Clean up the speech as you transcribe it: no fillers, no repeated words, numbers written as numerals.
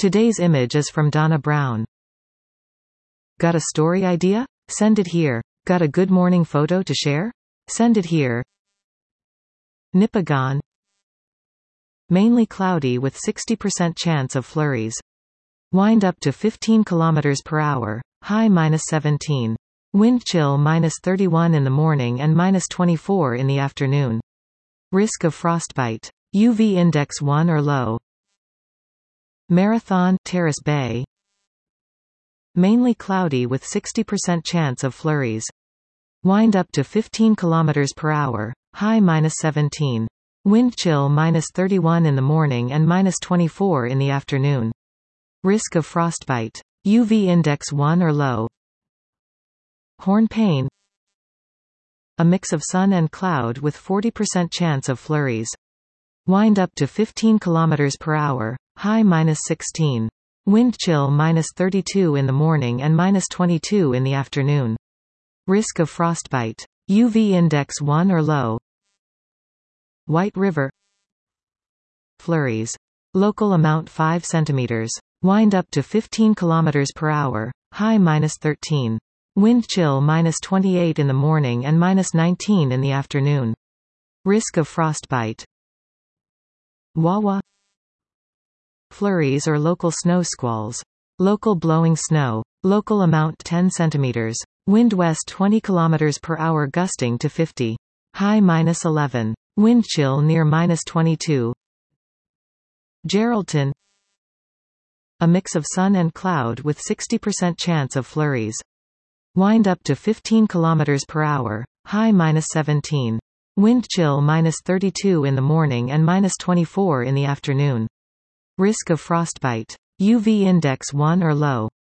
Today's image is from Donna Brown. Got a story idea? Send it here. Got a good morning photo to share? Send it here. Nipigon. Mainly cloudy with 60% chance of flurries. Wind up to 15 km per hour, high -17. Wind chill -31 in the morning and -24 in the afternoon. Risk of frostbite. UV index 1 or low. Marathon, Terrace Bay. Mainly cloudy with 60% chance of flurries. Wind up to 15 km per hour, high -17. Wind chill -31 in the morning and -24 in the afternoon. Risk of frostbite. UV index 1 or low. Hornpain. A mix of sun and cloud with 40% chance of flurries. Wind up to 15 km per hour, high -16. Wind chill -32 in the morning and -22 in the afternoon. Risk of frostbite. UV index 1 or low. White River. Flurries. Local amount 5 cm. Wind up to 15 km per hour, high -13. Wind chill -28 in the morning and -19 in the afternoon. Risk of frostbite. Wawa. Flurries or local snow squalls. Local blowing snow. Local amount 10 cm. Wind west 20 km per hour gusting to 50. High -11. Wind chill near -22. Geraldton. A mix of sun and cloud with 60% chance of flurries. Wind up to 15 km per hour, high -17. Wind chill -32 in the morning and -24 in the afternoon. Risk of frostbite. UV index 1 or low.